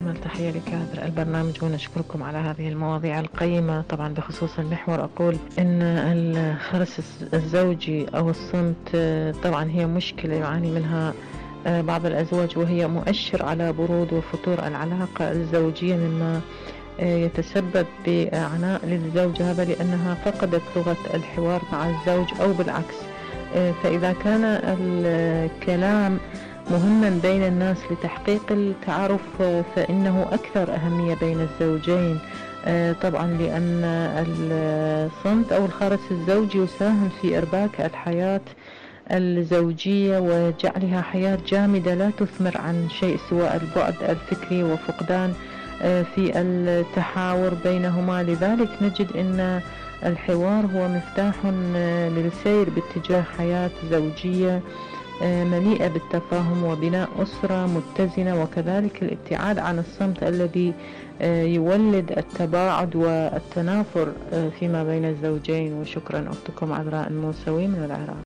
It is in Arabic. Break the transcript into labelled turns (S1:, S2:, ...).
S1: أجمل تحية لكادر البرنامج، ونشكركم على هذه المواضيع القيمة. طبعا بخصوص المحور أقول إن الخرس الزوجي أو الصمت طبعا هي مشكلة يعاني منها بعض الأزواج، وهي مؤشر على برود وفتور العلاقة الزوجية، مما يتسبب بعناء للزوجة هذا لأنها فقدت لغة الحوار مع الزوج أو بالعكس. فإذا كان الكلام مهما بين الناس لتحقيق التعارف فإنه أكثر أهمية بين الزوجين، طبعا لأن الصمت أو الخرس الزوجي يساهم في إرباك الحياة الزوجية وجعلها حياة جامدة لا تثمر عن شيء سوى البعد الفكري وفقدان في التحاور بينهما. لذلك نجد أن الحوار هو مفتاح للسير باتجاه حياة زوجية مليئة بالتفاهم وبناء أسرة متزنة، وكذلك الابتعاد عن الصمت الذي يولد التباعد والتنافر فيما بين الزوجين. وشكرا، أختكم عذراء الموسوي من العراق.